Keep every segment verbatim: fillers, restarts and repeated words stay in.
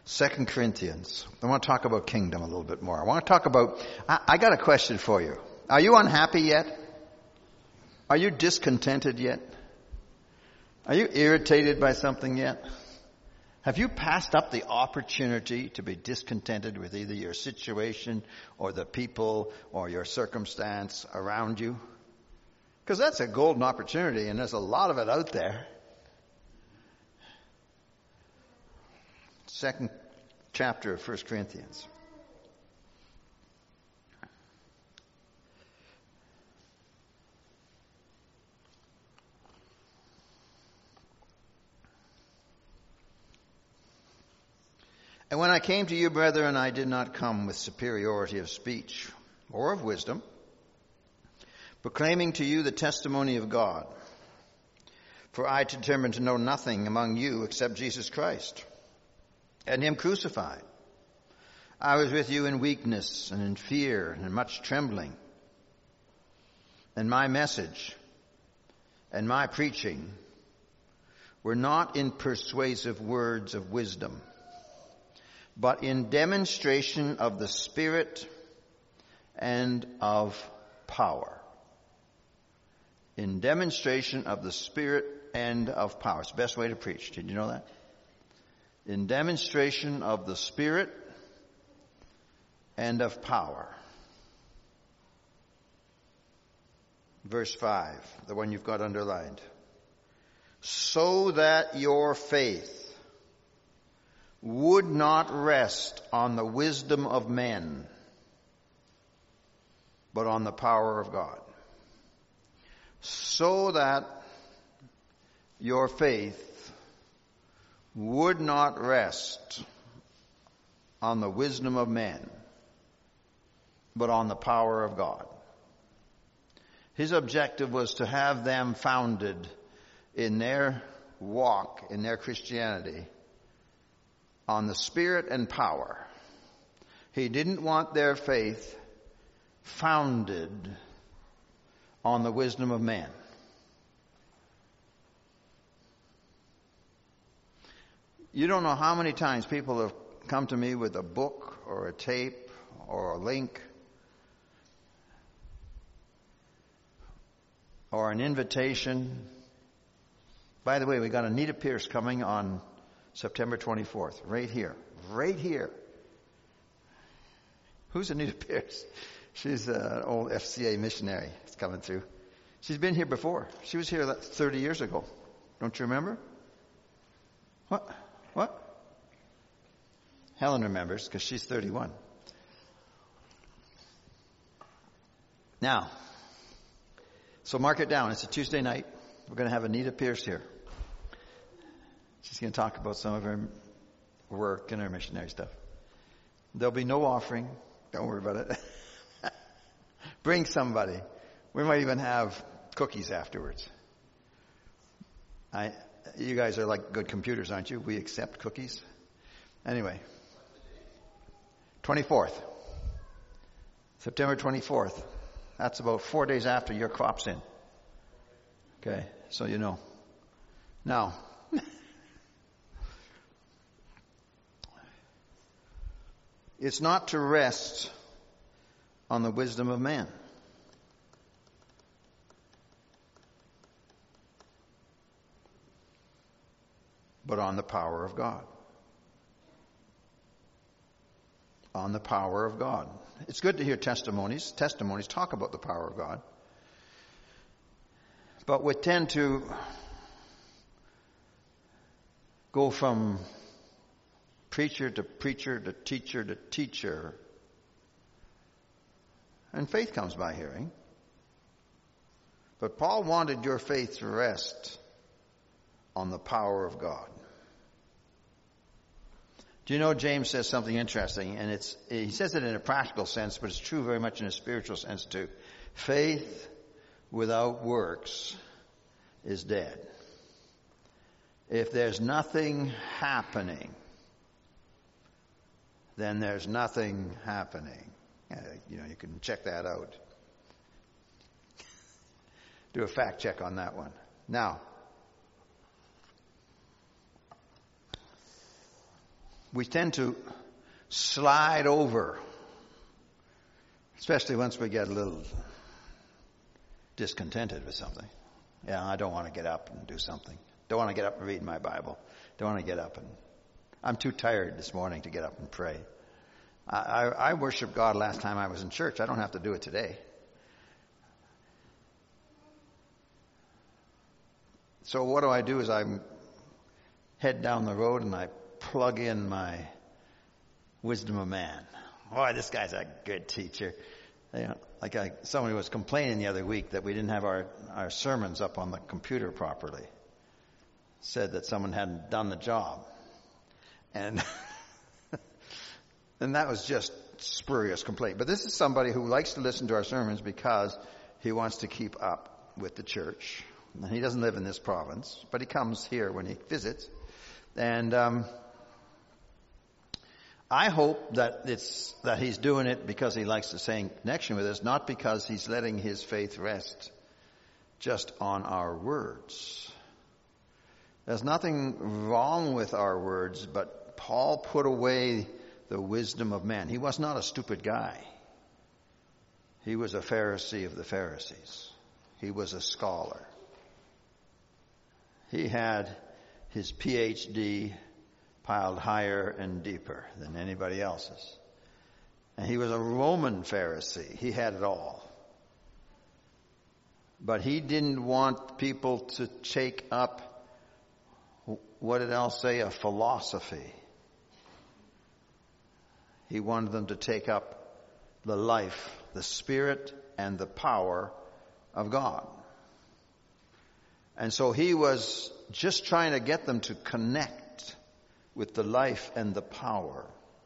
Second Corinthians. I want to talk about kingdom a little bit more. I want to talk about, I, I got a question for you. Are you unhappy yet? Are you discontented yet? Are you irritated by something yet? Have you passed up the opportunity to be discontented with either your situation or the people or your circumstance around you? Because that's a golden opportunity, and there's a lot of it out there. Second chapter of First Corinthians. And when I came to you, brethren, I did not come with superiority of speech or of wisdom, proclaiming to you the testimony of God. For I determined to know nothing among you except Jesus Christ, and him crucified. I was with you in weakness and in fear and in much trembling. And my message and my preaching were not in persuasive words of wisdom, but in demonstration of the Spirit and of power. In demonstration of the Spirit and of power. It's the best way to preach. Did you know that? In demonstration of the Spirit and of power. Verse five, the one you've got underlined. So that your faith would not rest on the wisdom of men, but on the power of God. So that your faith would not rest on the wisdom of men, but on the power of God. His objective was to have them founded in their walk, in their Christianity, on the Spirit and power. He didn't want their faith founded on the wisdom of man. You don't know how many times people have come to me with a book or a tape or a link or an invitation. By the way, we got Anita Pierce coming on September twenty-fourth, right here, right here. Who's Anita Pierce? She's an old F C A missionary. It's coming through. She's been here before. She was here thirty years ago. Don't you remember? What? What? Helen remembers because she's thirty-one. Now, so mark it down. It's a Tuesday night. We're going to have Anita Pierce here. She's going to talk about some of her work and her missionary stuff. There'll be no offering. Don't worry about it. Bring somebody. We might even have cookies afterwards. I, you guys are like good computers, aren't you? We accept cookies. Anyway, twenty-fourth. September twenty-fourth. That's about four days after your crop's in. Okay, so you know. Now, it's not to rest on the wisdom of man, but on the power of God. On the power of God. It's good to hear testimonies. Testimonies talk about the power of God. But we tend to go from preacher to preacher to teacher to teacher. And faith comes by hearing. But Paul wanted your faith to rest on the power of God. Do you know James says something interesting, and it's he says it in a practical sense, but it's true very much in a spiritual sense too. Faith without works is dead. If there's nothing happening, then there's nothing happening. Uh, you know, you can check that out. Do a fact check on that one. Now, we tend to slide over, especially once we get a little discontented with something. Yeah, I don't want to get up and do something. Don't want to get up and read my Bible. Don't want to get up and... I'm too tired this morning to get up and pray. I, I, I worshiped God last time I was in church. I don't have to do it today. So what do I do is I head down the road and I plug in my Wisdom of Man. Boy, this guy's a good teacher. You know, like I, somebody was complaining the other week that we didn't have our, our sermons up on the computer properly. Said that someone hadn't done the job. And and that was just spurious complaint. But this is somebody who likes to listen to our sermons because he wants to keep up with the church. And he doesn't live in this province, but he comes here when he visits. And um, I hope that it's that he's doing it because he likes to stay in connection with us, not because he's letting his faith rest just on our words. There's nothing wrong with our words, but Paul put away the wisdom of man. He was not a stupid guy. He was a Pharisee of the Pharisees. He was a scholar. He had his P H D piled higher and deeper than anybody else's. And he was a Roman Pharisee. He had it all. But he didn't want people to take up, what did Al say, a philosophy. He wanted them to take up the life, the spirit, and the power of God. And so he was just trying to get them to connect with the life and the power.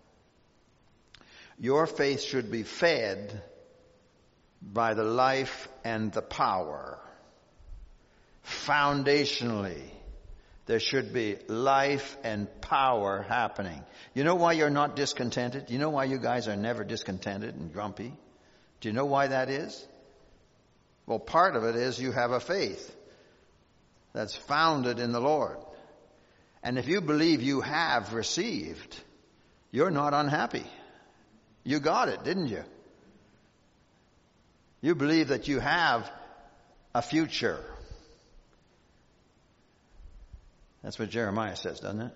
Your faith should be fed by the life and the power. Foundationally, there should be life and power happening. You know why you're not discontented? Do you know why you guys are never discontented and grumpy? Do you know why that is? Well, part of it is you have a faith that's founded in the Lord. And if you believe you have received, you're not unhappy. You got it, didn't you? You believe that you have a future. That's what Jeremiah says, doesn't it?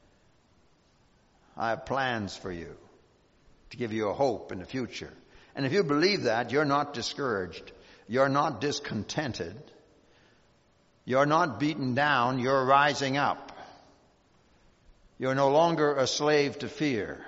I have plans for you to give you a hope in the future. And if you believe that, you're not discouraged. You're not discontented. You're not beaten down. You're rising up. You're no longer a slave to fear.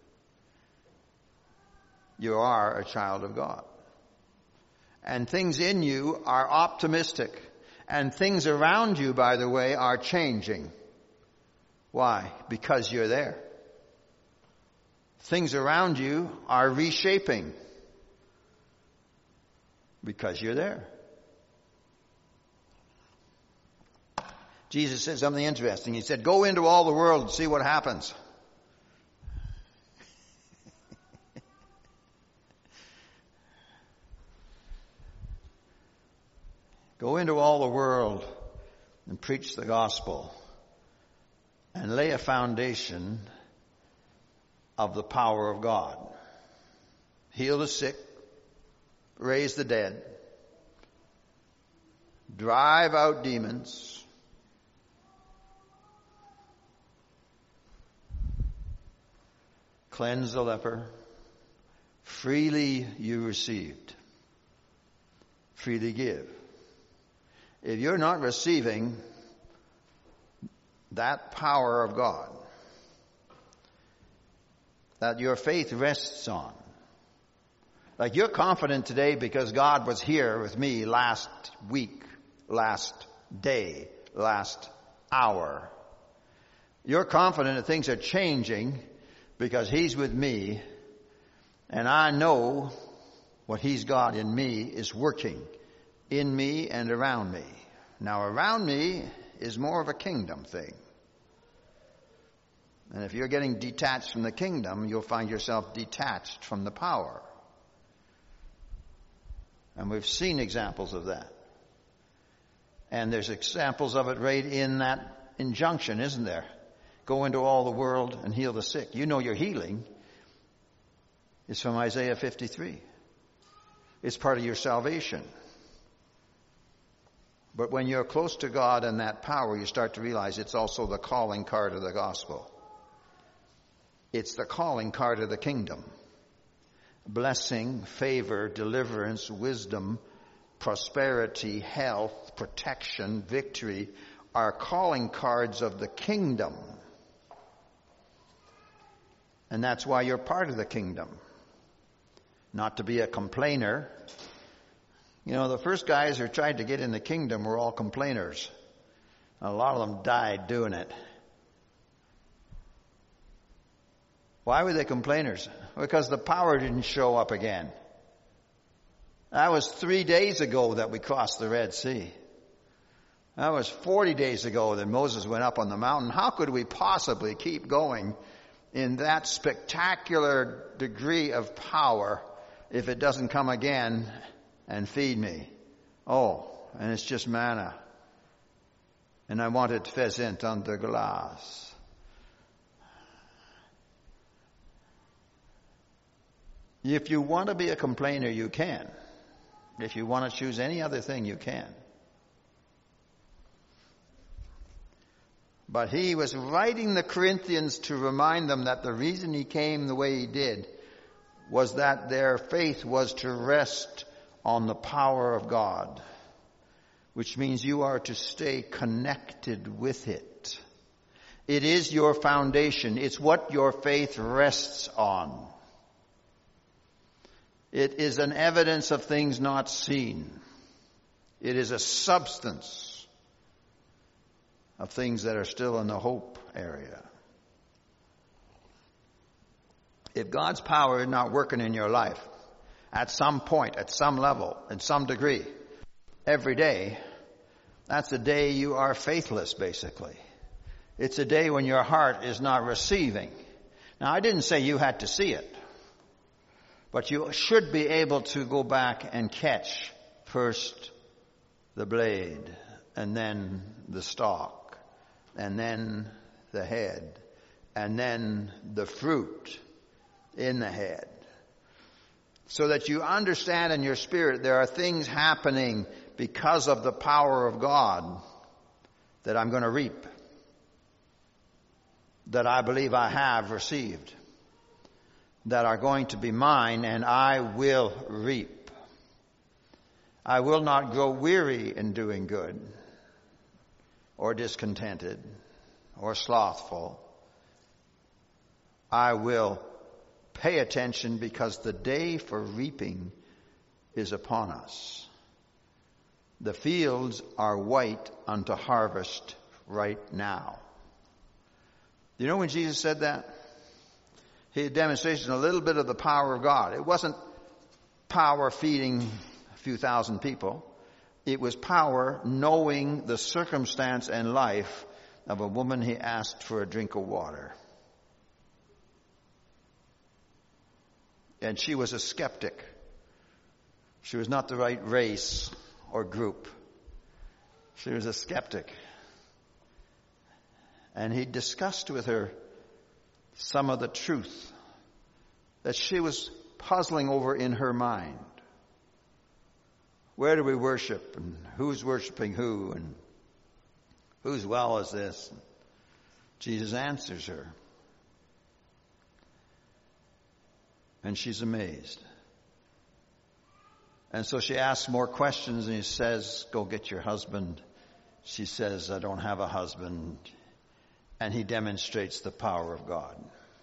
You are a child of God. And things in you are optimistic. And things around you, by the way, are changing. Why? Because you're there. Things around you are reshaping. Because you're there. Jesus said something interesting. He said, go into all the world and see what happens. Go into all the world and preach the gospel and lay a foundation of the power of God. Heal the sick, raise the dead, drive out demons, cleanse the leper. Freely you received, freely give. If you're not receiving that power of God that your faith rests on, like you're confident today because God was here with me last week, last day, last hour. You're confident that things are changing because He's with me, and I know what He's got in me is working in me and around me. Now, around me is more of a kingdom thing. And if you're getting detached from the kingdom, you'll find yourself detached from the power. And we've seen examples of that. And there's examples of it right in that injunction, isn't there? Go into all the world and heal the sick. You know your healing is from Isaiah fifty-three. It's part of your salvation. But when you're close to God and that power, you start to realize it's also the calling card of the gospel. It's the calling card of the kingdom. Blessing, favor, deliverance, wisdom, prosperity, health, protection, victory are calling cards of the kingdom. And that's why you're part of the kingdom. Not to be a complainer. You know, the first guys who tried to get in the kingdom were all complainers. A lot of them died doing it. Why were they complainers? Because the power didn't show up again. That was three days ago that we crossed the Red Sea. That was forty days ago that Moses went up on the mountain. How could we possibly keep going in that spectacular degree of power if it doesn't come again and feed me? Oh, and it's just manna. And I wanted pheasant on the glass. If you want to be a complainer, you can. If you want to choose any other thing, you can. But he was writing the Corinthians to remind them that the reason he came the way he did was that their faith was to rest on the power of God, which means you are to stay connected with it. It is your foundation. It's what your faith rests on. It is an evidence of things not seen. It is a substance of things that are still in the hope area. If God's power is not working in your life, at some point, at some level, in some degree, every day, that's a day you are faithless, basically. It's a day when your heart is not receiving. Now, I didn't say you had to see it. But you should be able to go back and catch first the blade, and then the stalk, and then the head, and then the fruit in the head. So that you understand in your spirit there are things happening because of the power of God that I'm going to reap, that I believe I have received, that are going to be mine, and I will reap. I will not grow weary in doing good, or discontented, or slothful. I will pay attention because the day for reaping is upon us. The fields are white unto harvest right now. Do you know when Jesus said that? He had demonstrated a little bit of the power of God. It wasn't power feeding a few thousand people. It was power knowing the circumstance and life of a woman he asked for a drink of water. And she was a skeptic. She was not the right race or group. She was a skeptic. And he discussed with her some of the truth that she was puzzling over in her mind. Where do we worship? And who's worshiping who? And whose well is this? Jesus answers her. And she's amazed. And so she asks more questions, and he says, go get your husband. She says, I don't have a husband. And he demonstrates the power of God.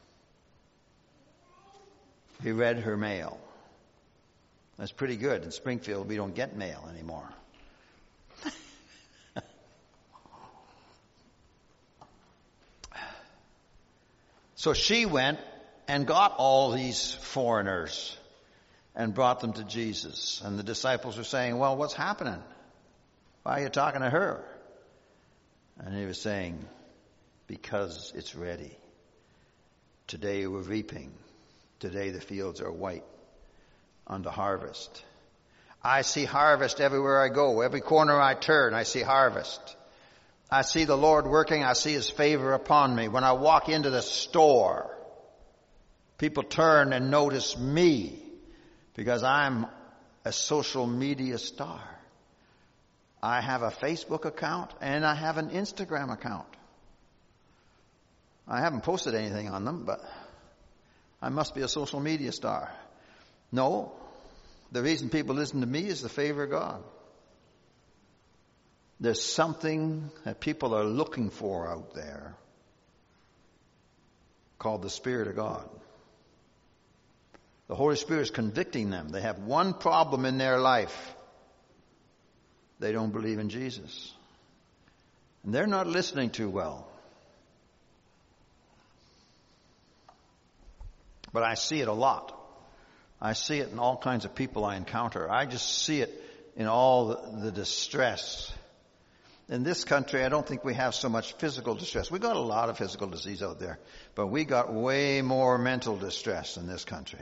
He read her mail. That's pretty good. In Springfield, we don't get mail anymore. So she went and got all these foreigners and brought them to Jesus. And the disciples were saying, well, what's happening? Why are you talking to her? And he was saying, because it's ready. Today we're reaping. Today the fields are white unto harvest. I see harvest everywhere I go. Every corner I turn, I see harvest. I see the Lord working. I see His favor upon me. When I walk into the store, people turn and notice me because I'm a social media star. I have a Facebook account and I have an Instagram account. I haven't posted anything on them, but I must be a social media star. No, the reason people listen to me is the favor of God. There's something that people are looking for out there called the Spirit of God. The Holy Spirit is convicting them. They have one problem in their life. They don't believe in Jesus. And they're not listening too well. But I see it a lot. I see it in all kinds of people I encounter. I just see it in all the, the distress. In this country, I don't think we have so much physical distress. We got a lot of physical disease out there, but we got way more mental distress in this country.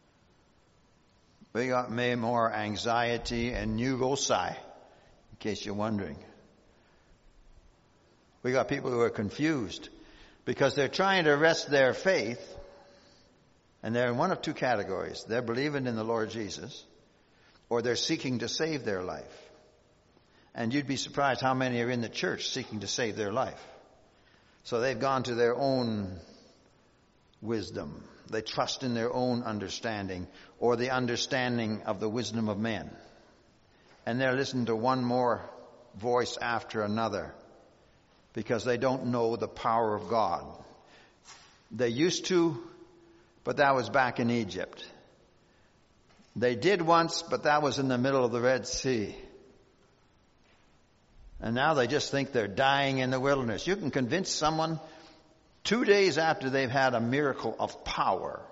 We got way more anxiety and neurosi, in case you're wondering. We got people who are confused because they're trying to rest their faith, and they're in one of two categories. They're believing in the Lord Jesus, or they're seeking to save their life. And you'd be surprised how many are in the church seeking to save their life. So they've gone to their own wisdom. They trust in their own understanding or the understanding of the wisdom of men. And they're listening to one more voice after another because they don't know the power of God. They used to, but that was back in Egypt. They did once, but that was in the middle of the Red Sea. And now they just think they're dying in the wilderness. You can convince someone two days after they've had a miracle of power.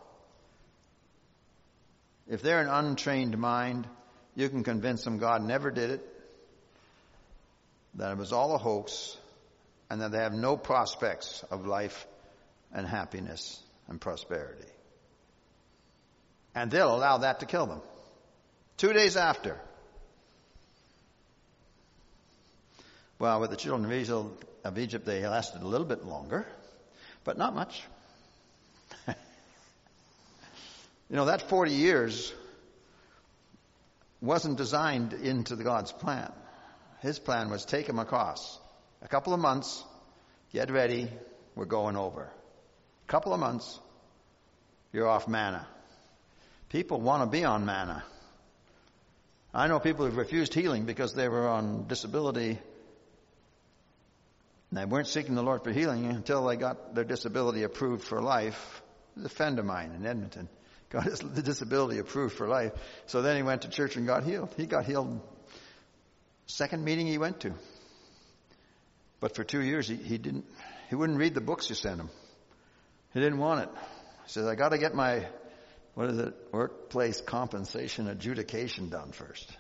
If they're an untrained mind, you can convince them God never did it, that it was all a hoax, and that they have no prospects of life and happiness and prosperity. And they'll allow that to kill them. Two days after. Well, with the children of Egypt, they lasted a little bit longer, but not much. You know, that forty years wasn't designed into God's plan. His plan was take them across. A couple of months, get ready, we're going over. A couple of months, you're off manna. People want to be on manna. I know people who've refused healing because they were on disability. And they weren't seeking the Lord for healing until they got their disability approved for life. There's a friend of mine in Edmonton got his disability approved for life. So then he went to church and got healed. He got healed second meeting he went to. But for two years he, he didn't, he wouldn't read the books you sent him. He didn't want it. He says, I got to get my, what is it, workplace compensation adjudication done first.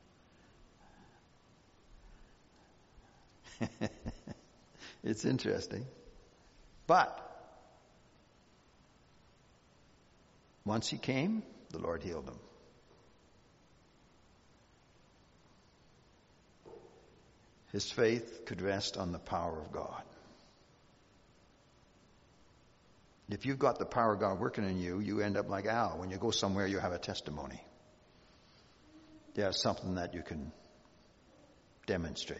It's interesting. But once he came, the Lord healed him. His faith could rest on the power of God. If you've got the power of God working in you, you end up like Al. When you go somewhere, you have a testimony. You have something that you can demonstrate.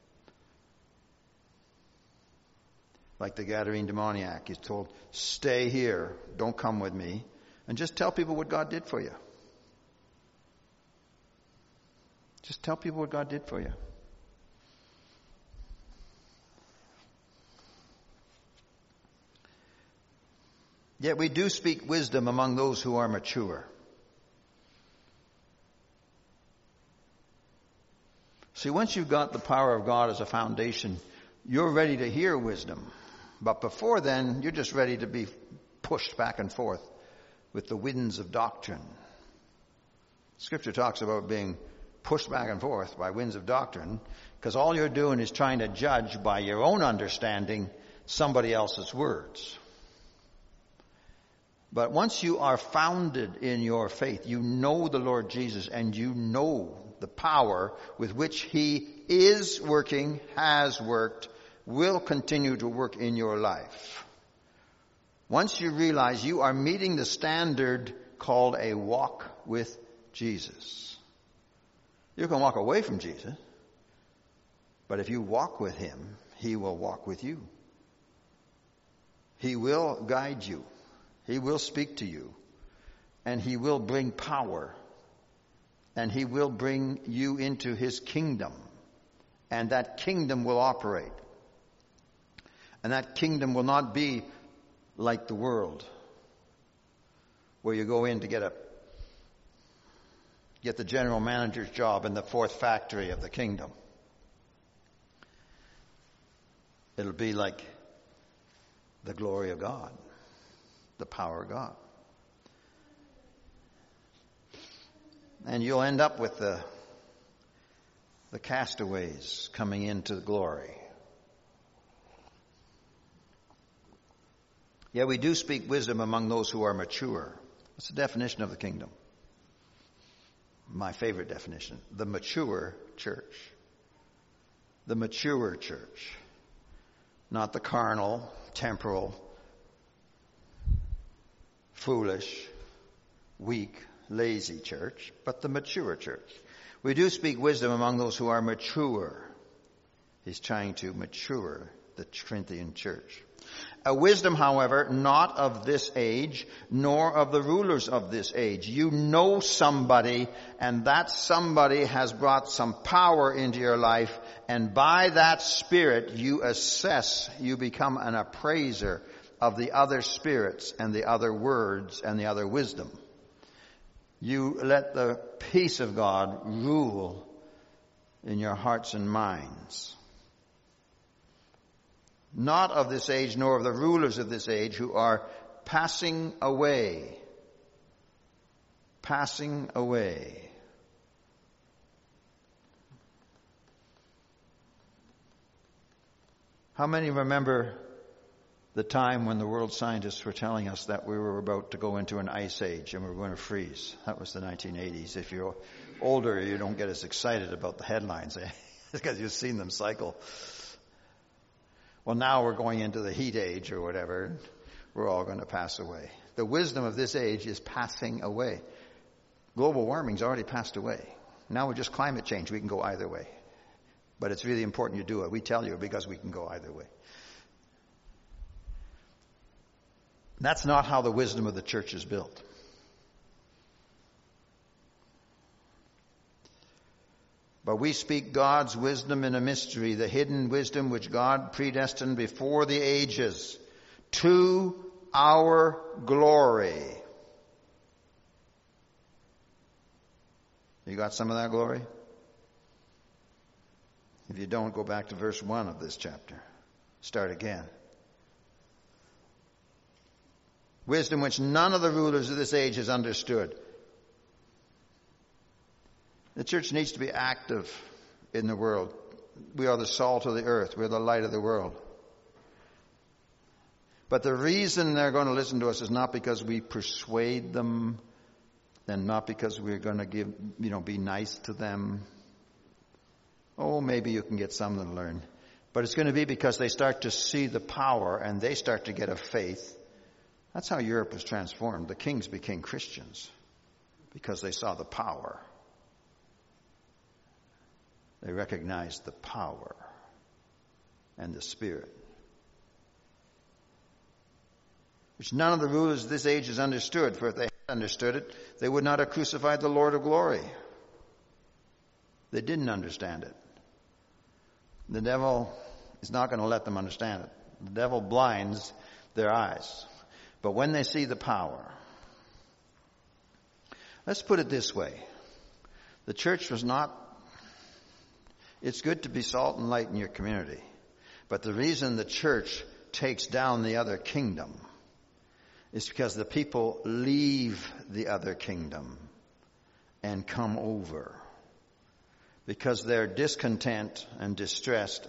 Like the Gadarene demoniac, he's told, stay here, don't come with me, and just tell people what God did for you. Just tell people what God did for you. Yet we do speak wisdom among those who are mature. See, once you've got the power of God as a foundation, you're ready to hear wisdom. But before then, you're just ready to be pushed back and forth with the winds of doctrine. Scripture talks about being pushed back and forth by winds of doctrine, because all you're doing is trying to judge by your own understanding somebody else's words. But once you are founded in your faith, you know the Lord Jesus and you know the power with which He is working, has worked, will continue to work in your life. Once you realize you are meeting the standard called a walk with Jesus. You can walk away from Jesus, but if you walk with him, he will walk with you. He will guide you. He will speak to you. And he will bring power. And he will bring you into his kingdom. And that kingdom will operate. And that kingdom will not be like the world, where you go in to get a get the general manager's job in the fourth factory of the kingdom. It'll be like the glory of God, the power of God. And you'll end up with the, the castaways coming into glory. Yeah, we do speak wisdom among those who are mature. What's the definition of the kingdom? My favorite definition. The mature church. The mature church. Not the carnal, temporal, foolish, weak, lazy church, but the mature church. We do speak wisdom among those who are mature. He's trying to mature the Corinthian church. A wisdom, however, not of this age, nor of the rulers of this age. You know somebody, and that somebody has brought some power into your life, and by that spirit you assess, you become an appraiser of the other spirits and the other words and the other wisdom. You let the peace of God rule in your hearts and minds. Not of this age, nor of the rulers of this age, who are passing away. Passing away. How many remember the time when the world scientists were telling us that we were about to go into an ice age and we were going to freeze? That was the nineteen eighties. If you're older, you don't get as excited about the headlines because you've seen them cycle. Well, now we're going into the heat age or whatever. We're all going to pass away. The wisdom of this age is passing away. Global warming's already passed away. Now we're just climate change. We can go either way. But it's really important you do it. We tell you because we can go either way. That's not how the wisdom of the church is built. But we speak God's wisdom in a mystery, the hidden wisdom which God predestined before the ages to our glory. You got some of that glory? If you don't, go back to verse one of this chapter. Start again. Wisdom which none of the rulers of this age has understood. The church needs to be active in the world. We are the salt of the earth. We're the light of the world. But the reason they're going to listen to us is not because we persuade them and not because we're going to give, you know, be nice to them. Oh, maybe you can get some to learn. But it's going to be because they start to see the power and they start to get a faith. That's how Europe was transformed. The kings became Christians because they saw the power. They recognized the power and the Spirit, which none of the rulers of this age has understood. For if they had understood it, they would not have crucified the Lord of glory. They didn't understand it. The devil is not going to let them understand it. The devil blinds their eyes. But when they see the power, let's put it this way. The church was not It's good to be salt and light in your community. But the reason the church takes down the other kingdom is because the people leave the other kingdom and come over. Because they're discontent and distressed,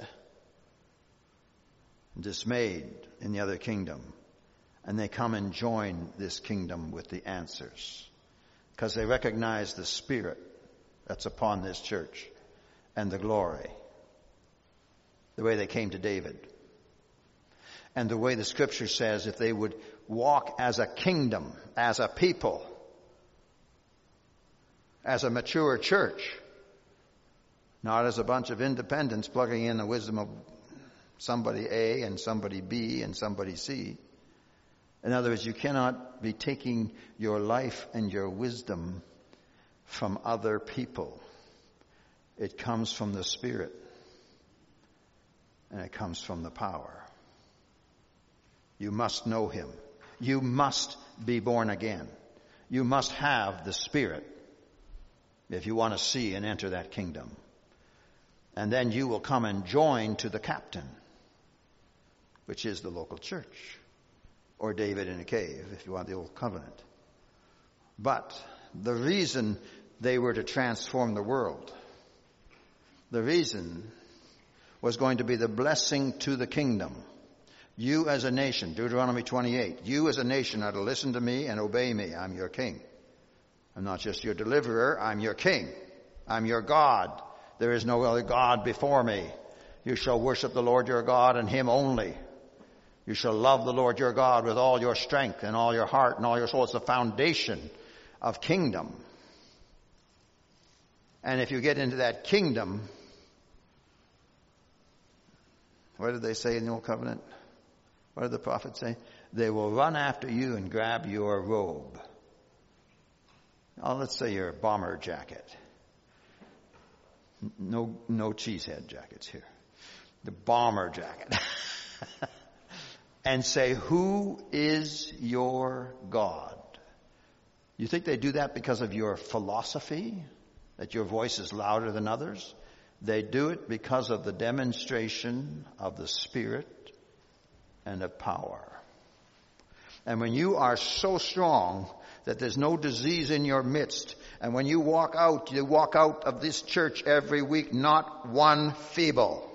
dismayed in the other kingdom. And they come and join this kingdom with the answers. Because they recognize the Spirit that's upon this church. And the glory. the way they came to David. And the way the scripture says, if they would walk as a kingdom, as a people, as a mature church, not as a bunch of independents plugging in the wisdom of somebody A and somebody B and somebody C. In other words, you cannot be taking your life and your wisdom from other people. It comes from the Spirit, and it comes from the power. You must know Him. You must be born again. You must have the Spirit if you want to see and enter that kingdom. And then you will come and join to the captain, which is the local church, or David in a cave, if you want the old covenant. But the reason they were to transform the world, the reason was going to be the blessing to the kingdom. You as a nation, Deuteronomy twenty-eight, you as a nation are to listen to me and obey me. I'm your king. I'm not just your deliverer, I'm your king. I'm your God. There is no other God before me. You shall worship the Lord your God and Him only. You shall love the Lord your God with all your strength and all your heart and all your soul. It's the foundation of kingdom. And if you get into that kingdom, what did they say in the Old Covenant? What did the prophet say? They will run after you and grab your robe. Oh, let's say your bomber jacket. No, no cheesehead jackets here. The bomber jacket. And say, who is your God? You think they do that because of your philosophy? That your voice is louder than others? They do it because of the demonstration of the Spirit and of power. And when you are so strong that there's no disease in your midst, and when you walk out, you walk out of this church every week, not one feeble.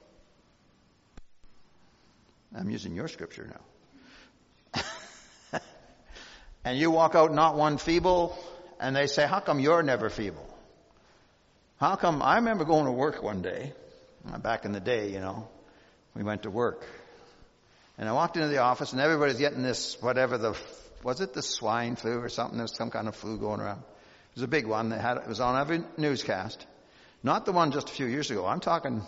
I'm using your scripture now. And you walk out not one feeble, and they say, how come you're never feeble? How come? I remember going to work one day, back in the day, you know, we went to work. And I walked into the office, and everybody's getting this, whatever the, was it the swine flu or something? There's some kind of flu going around. It was a big one. That had, it was on every newscast. Not the one just a few years ago. I'm talking,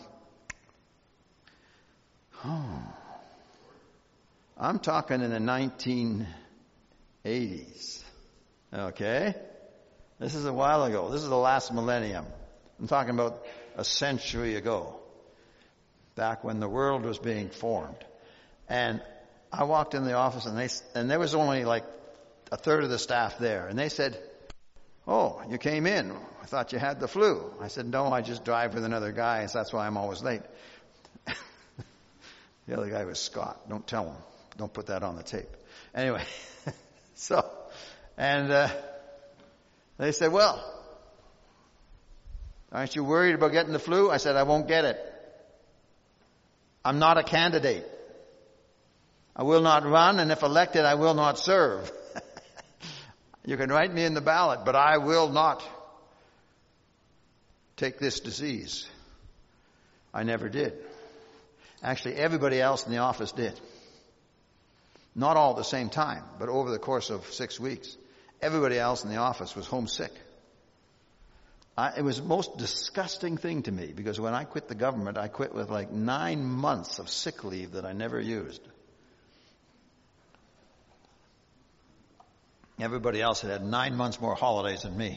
oh, I'm talking in the nineteen eighties. Okay? This is a while ago. This is the last millennium. I'm talking about a century ago. Back when the world was being formed. And I walked in the office, and they and there was only like a third of the staff there. And they said, oh, you came in. I thought you had the flu. I said, no, I just drive with another guy, so that's why I'm always late. The other guy was Scott. Don't tell him. Don't put that on the tape. Anyway, so, and uh, they said, well, aren't you worried about getting the flu? I said, I won't get it. I'm not a candidate. I will not run, and if elected, I will not serve. You can write me in the ballot, but I will not take this disease. I never did. Actually, everybody else in the office did. Not all at the same time, but over the course of six weeks, everybody else in the office was homesick. I, it was the most disgusting thing to me, because when I quit the government, I quit with like nine months of sick leave that I never used. Everybody else had had nine months more holidays than me.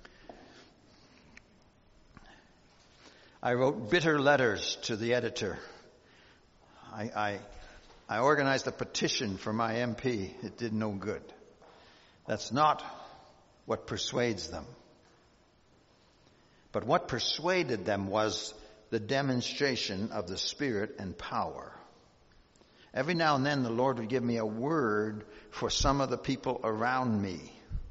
I wrote bitter letters to the editor. I, I, I organized a petition for my M P. It did no good. That's not what persuades them. But what persuaded them was the demonstration of the Spirit and power. Every now and then the Lord would give me a word for some of the people around me.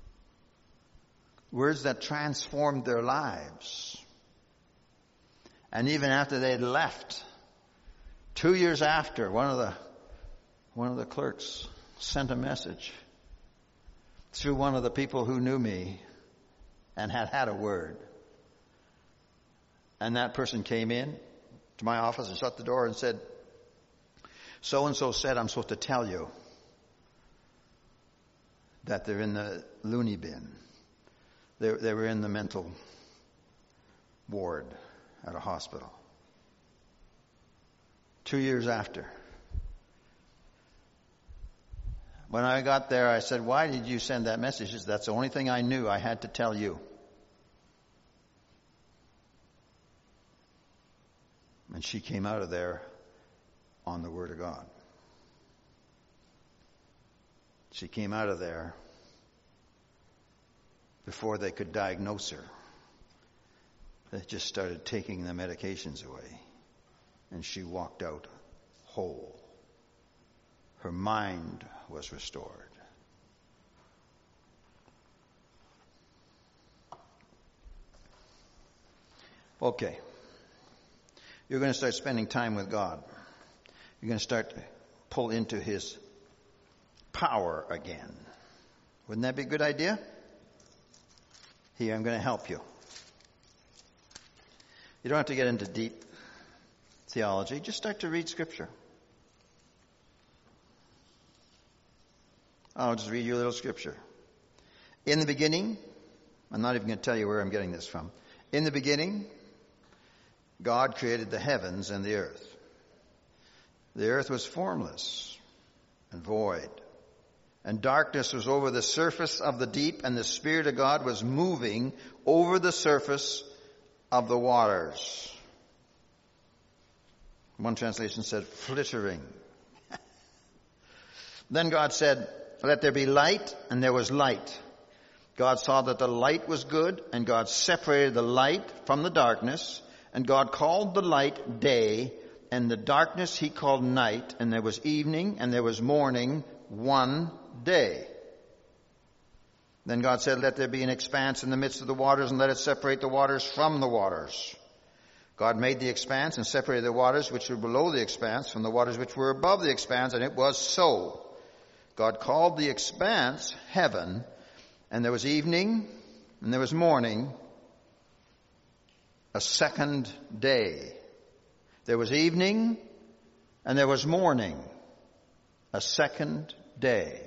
Words that transformed their lives. And even after they'd left, two years after, one of the one of the clerks sent a message through one of the people who knew me and had had a word. And that person came in, to my office and shut the door and said, so-and-so said I'm supposed to tell you that they're in the loony bin. They, they were in the mental ward at a hospital. Two years after. When I got there, I said, why did you send that message? She said, that's the only thing I knew I had to tell you. And she came out of there on the Word of God. She came out of there before they could diagnose her. They just started taking the medications away. And she walked out whole. Her mind was restored. Okay. You're going to start spending time with God. You're going to start to pull into His power again. Wouldn't that be a good idea? Here, I'm going to help you. You don't have to get into deep theology. Just start to read Scripture. I'll just read you a little Scripture. In the beginning, I'm not even going to tell you where I'm getting this from. In the beginning, God created the heavens and the earth. The earth was formless and void, and darkness was over the surface of the deep, and the Spirit of God was moving over the surface of the waters. One translation said, flittering. Then God said, let there be light, and there was light. God saw that the light was good, and God separated the light from the darkness, and God called the light day, and the darkness He called night, and there was evening, and there was morning, one day. Then God said, let there be an expanse in the midst of the waters, and let it separate the waters from the waters. God made the expanse and separated the waters which were below the expanse from the waters which were above the expanse, and it was so. God called the expanse heaven, and there was evening, and there was morning, a second day. There was evening, and there was morning, a second day.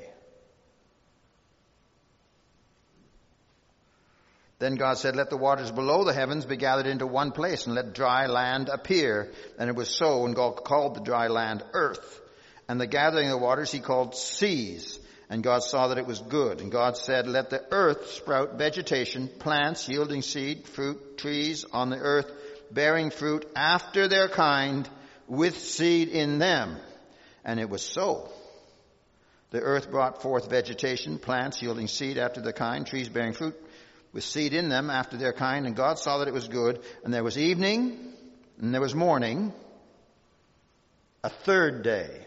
Then God said, let the waters below the heavens be gathered into one place, and let dry land appear. And it was so, and God called the dry land earth. And the gathering of the waters He called seas. And God saw that it was good. And God said, let the earth sprout vegetation, plants yielding seed, fruit, trees on the earth, bearing fruit after their kind, with seed in them. And it was so. The earth brought forth vegetation, plants yielding seed after their kind, trees bearing fruit, with seed in them after their kind. And God saw that it was good. And there was evening, and there was morning, a third day.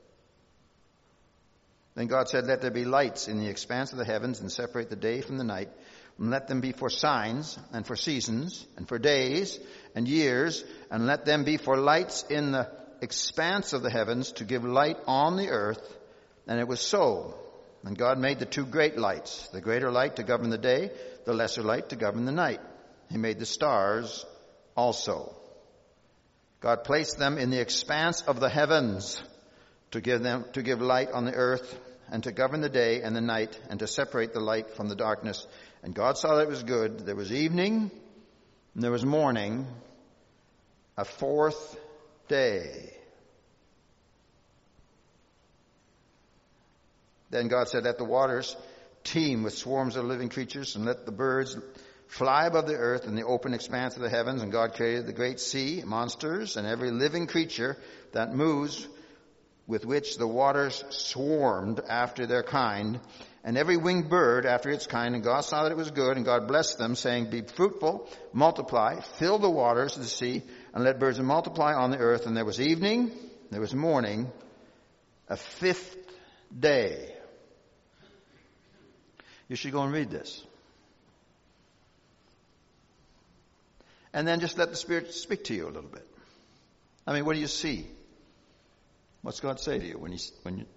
Then God said, let there be lights in the expanse of the heavens, and separate the day from the night, and let them be for signs, and for seasons, and for days, and years, and let them be for lights in the expanse of the heavens, to give light on the earth. And it was so. And God made the two great lights, the greater light to govern the day, the lesser light to govern the night. He made the stars also. God placed them in the expanse of the heavens, to give them, to give light on the earth, and to govern the day and the night, and to separate the light from the darkness. And God saw that it was good. There was evening, and there was morning, a fourth day. Then God said, let the waters teem with swarms of living creatures, and let the birds fly above the earth in the open expanse of the heavens. And God created the great sea, monsters, and every living creature that moves, with which the waters swarmed after their kind, and every winged bird after its kind. And God saw that it was good, and God blessed them, saying, be fruitful, multiply, fill the waters of the sea, and let birds multiply on the earth. And there was evening, there was morning, a fifth day. You should go and read this. And then just let the Spirit speak to you a little bit. I mean, what do you see? What's God say to you when you, when you,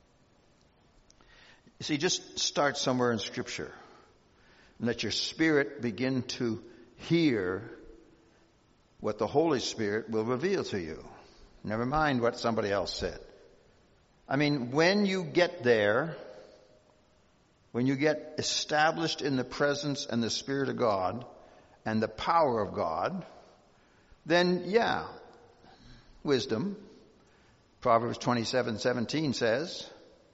you see, just start somewhere in Scripture and let your spirit begin to hear what the Holy Spirit will reveal to you. Never mind what somebody else said. I mean, when you get there, when you get established in the presence and the Spirit of God and the power of God, then yeah, wisdom. Proverbs twenty-seven seventeen says,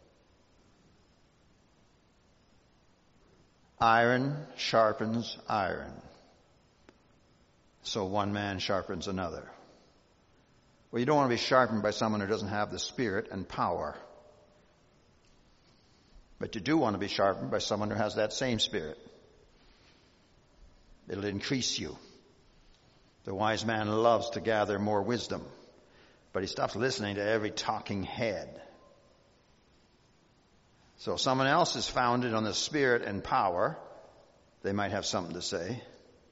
iron sharpens iron, so one man sharpens another. Well, you don't want to be sharpened by someone who doesn't have the Spirit and power. But you do want to be sharpened by someone who has that same Spirit. It'll increase you. The wise man loves to gather more wisdom, but he stops listening to every talking head. So if someone else is founded on the Spirit and power, they might have something to say.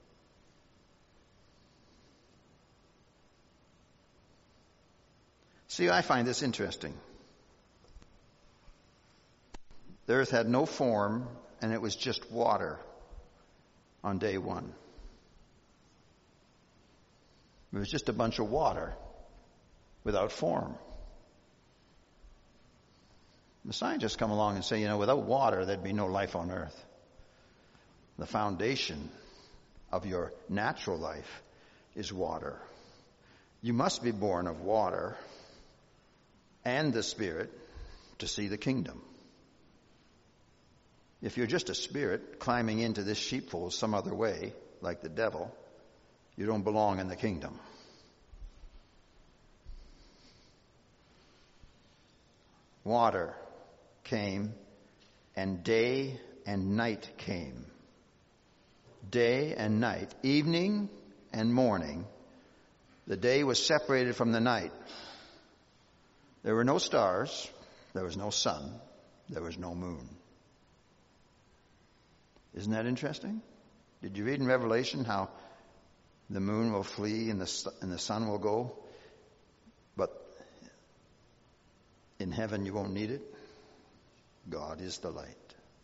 See, I find this interesting. The earth had no form, and it was just water on day one. It was just a bunch of water without form. The scientists come along and say, you know, without water, there'd be no life on earth. The foundation of your natural life is water. You must be born of water and the Spirit to see the kingdom. If you're just a spirit climbing into this sheepfold some other way, like the devil, you don't belong in the kingdom. Water came, and day and night came. Day and night, evening and morning. The day was separated from the night. There were no stars, there was no sun, there was no moon. Isn't that interesting? Did you read in Revelation how the moon will flee and the, and the sun will go? But in heaven you won't need it. God is the light.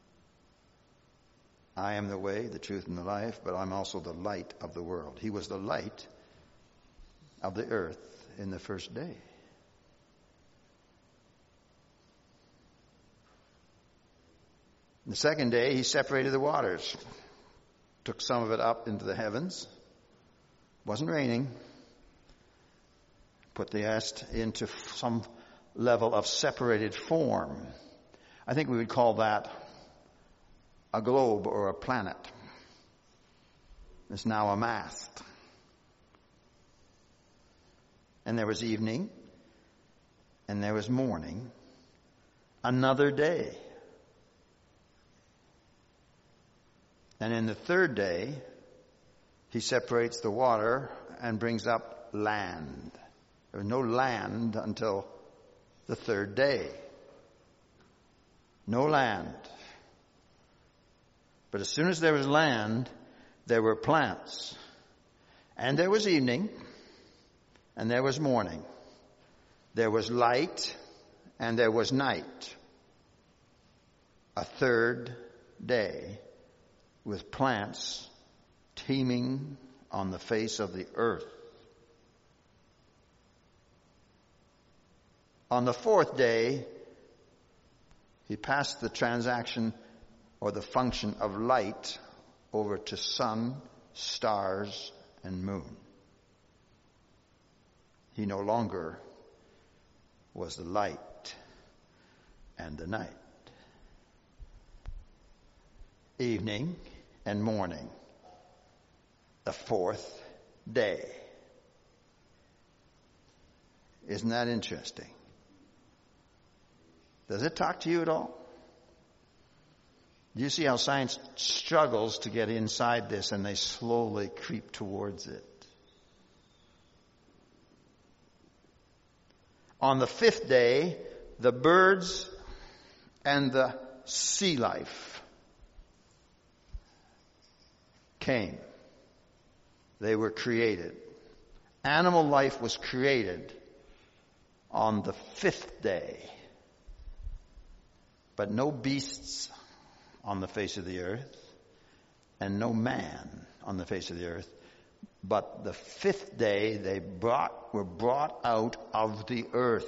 I am the way, the truth, and the life, but I'm also the light of the world. He was the light of the earth in the first day. The second day, he separated the waters, took some of it up into the heavens. Wasn't raining. Put the earth into some level of separated form. I think we would call that a globe or a planet. It's now a mast. And there was evening, and there was morning, another day. And in the third day, he separates the water and brings up land. There was no land until the third day. No land. But as soon as there was land, there were plants. And there was evening, and there was morning. There was light, and there was night. A third day with plants teeming on the face of the earth. On the fourth day, he passed the transaction or the function of light over to sun, stars, and moon. He no longer was the light and the night. Evening and morning, the fourth day. Isn't that interesting? Does it talk to you at all? Do you see how science struggles to get inside this and they slowly creep towards it? On the fifth day, the birds and the sea life came. They were created. Animal life was created on the fifth day. But no beasts on the face of the earth, and no man on the face of the earth, But the fifth day they brought, were brought out of the earth.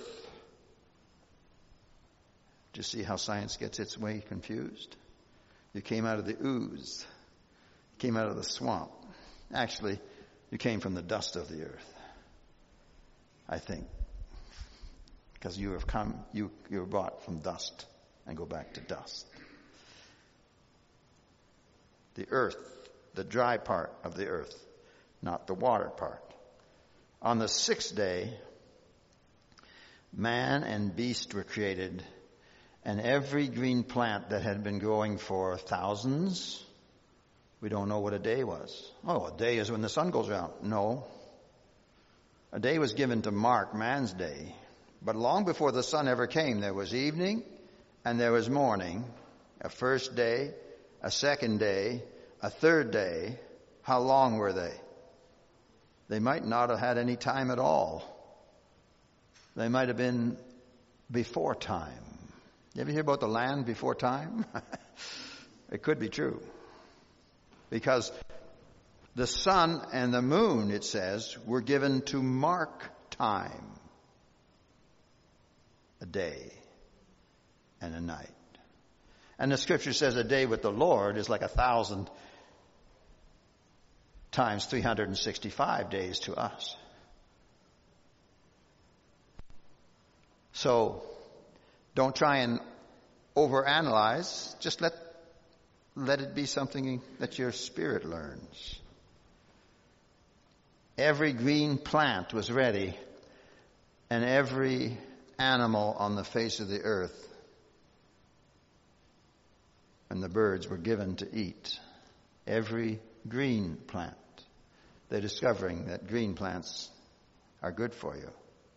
Do you see how science gets its way confused? You came out of the ooze. You came out of the swamp. Actually, you came from the dust of the earth, I think. Because you have come, you, you were brought from dust and go back to dust. The earth, the dry part of the earth, not the water part. On the sixth day, man and beast were created, and every green plant that had been growing for thousands. We don't know what a day was. Oh, a day is when the sun goes around. No. A day was given to mark man's day. But long before the sun ever came, there was evening and there was morning, a first day, a second day, a third day. How long were they? They might not have had any time at all. They might have been before time. You ever hear about the land before time? It could be true. Because the sun and the moon, it says, were given to mark time. A day and a night. And the scripture says a day with the Lord is like a thousand times three hundred sixty-five days to us. So don't try and overanalyze. Just let let it be something that your spirit learns. Every green plant was ready, and every animal on the face of the earth and the birds were given to eat. Every green plant. They're discovering that green plants are good for you.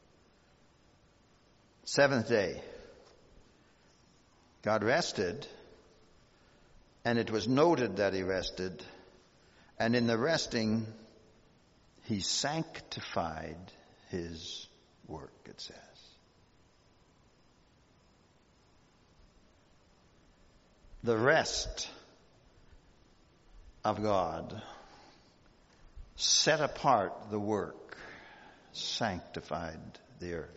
Seventh day, God rested, and it was noted that he rested, and in the resting, he sanctified his work, it says. The rest of God set apart the work, sanctified the earth.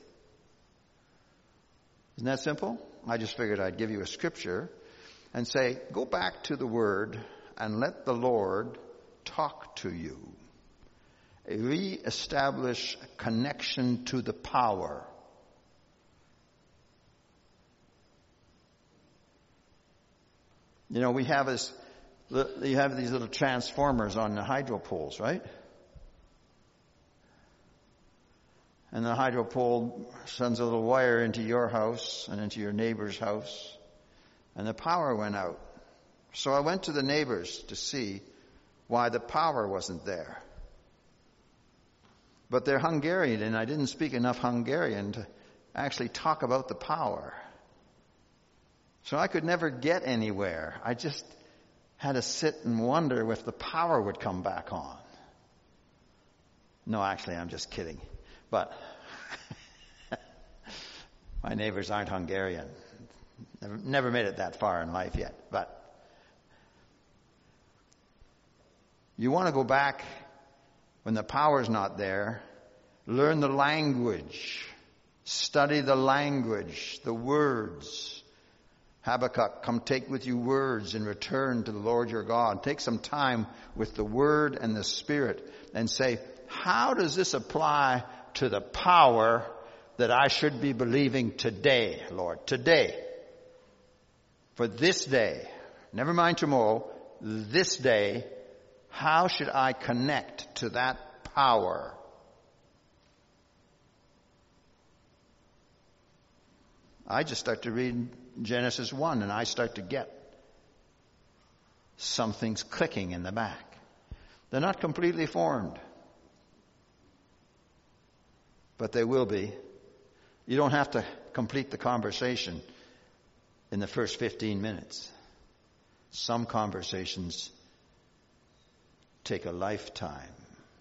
Isn't that simple? I just figured I'd give you a scripture and say, go back to the Word and let the Lord talk to you. Re-establish a connection to the power. You know, we have this, you have these little transformers on the hydro poles, right? And the hydro pole sends a little wire into your house and into your neighbor's house. And the power went out. So I went to the neighbors to see why the power wasn't there. But they're Hungarian, and I didn't speak enough Hungarian to actually talk about the power. So I could never get anywhere. I just had to sit and wonder if the power would come back on. No, actually, I'm just kidding. But my neighbors aren't Hungarian. Never, never made it that far in life yet. But you want to go back when the power's not there. Learn the language. Study the language, the words. Habakkuk, come take with you words and return to the Lord your God. Take some time with the Word and the Spirit and say, how does this apply to the power that I should be believing today, Lord? Today. For this day. Never mind tomorrow. This day. How should I connect to that power? I just start to read Genesis one, and I start to get something's clicking in the back. They're not completely formed, but they will be. You don't have to complete the conversation in the first fifteen minutes. Some conversations take a lifetime.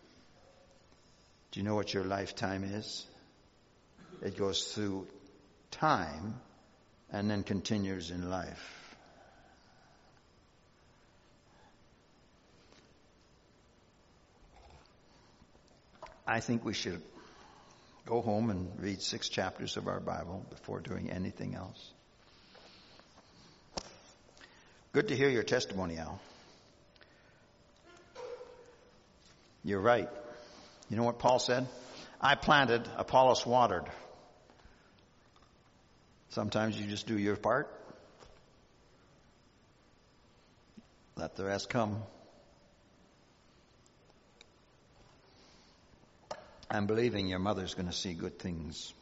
Do you know what your lifetime is? It goes through time and then continues in life. I think we should go home and read six chapters of our Bible before doing anything else. Good to hear your testimony, Al. You're right. You know what Paul said? I planted, Apollos watered. Sometimes you just do your part. Let the rest come. I'm believing your mother's going to see good things.